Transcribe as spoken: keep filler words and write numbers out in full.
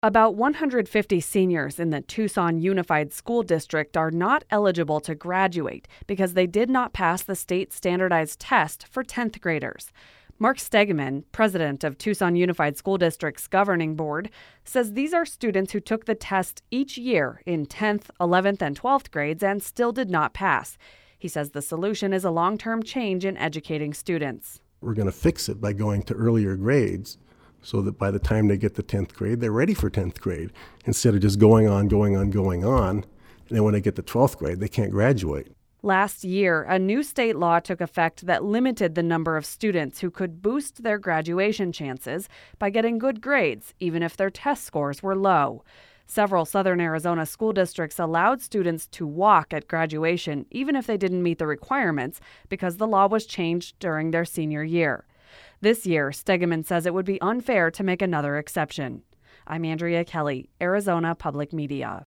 About one hundred fifty seniors in the Tucson Unified School District are not eligible to graduate because they did not pass the state standardized test for tenth graders. Mark Stegeman, president of Tucson Unified School District's governing board, says these are students who took the test each year in tenth, eleventh, and twelfth grades and still did not pass. He says the solution is a long-term change in educating students. We're going to fix it by going to earlier grades so that by the time they get to tenth grade, they're ready for tenth grade, instead of just going on, going on, going on. And then when they get to twelfth grade, they can't graduate. Last year, a new state law took effect that limited the number of students who could boost their graduation chances by getting good grades, even if their test scores were low. Several southern Arizona school districts allowed students to walk at graduation, even if they didn't meet the requirements, because the law was changed during their senior year. This year, Stegeman says it would be unfair to make another exception. I'm Andrea Kelly, Arizona Public Media.